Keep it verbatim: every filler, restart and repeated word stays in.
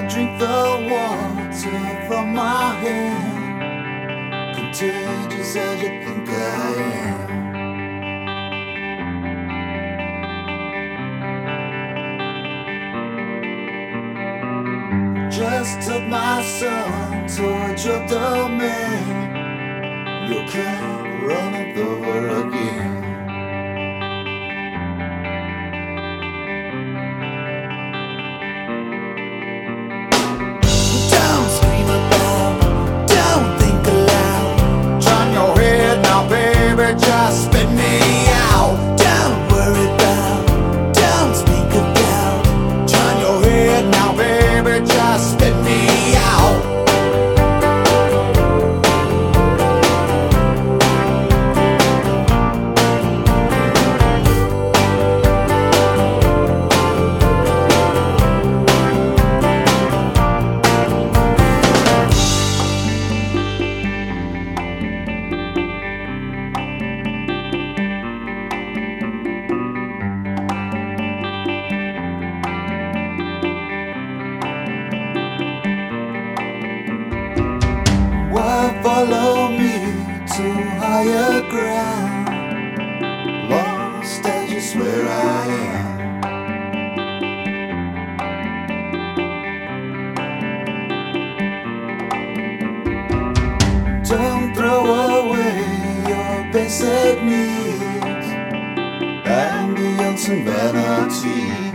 drink the water from my hand, contagious as you think I am. Just took my son towards your domain. You can't run it over again. Don't scream about, don't think aloud. Turn your head now, baby, just spit me out. Don't worry about, don't speak of doubt. Turn your head now, baby, just spit me out. Why follow me to higher ground? Lost as you swear I am. Don't throw away your basic needs, ambience and vanity.